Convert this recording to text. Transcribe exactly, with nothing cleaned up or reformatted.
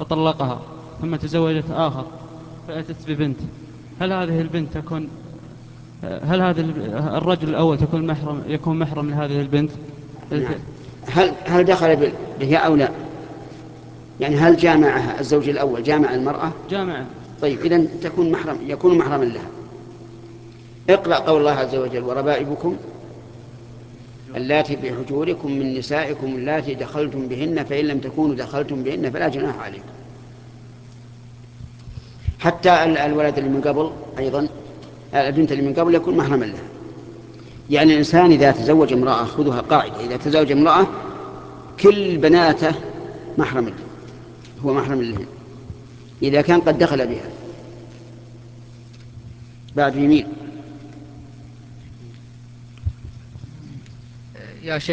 فطلقها ثم تزوجت آخر فأتت ببنت، هل هذه البنت تكون هل هذا الرجل الأول تكون محرم يكون محرم لهذه البنت؟ نعم. هل هل دخل بها أو لا؟ يعني هل جامعها الزوج الأول جامع المرأة؟ جامعة. طيب إذن تكون محرم يكون محرما لها. اقرأ قول الله عز وجل: وربائبكم اللاتي في حجوركم من نسائكم اللاتي دخلتم بهن فإن لم تكونوا دخلتم بهن فلا جناح عليكم. حتى الولد اللي من قبل أيضا، البنت اللي من قبل يكون محرما لها. يعني الإنسان إذا تزوج امرأة، خذوها قاعدة، إذا تزوج امرأة كل بناته محرم له، هو محرم لهن إذا كان قد دخل بها. بعد يمين يا شيخ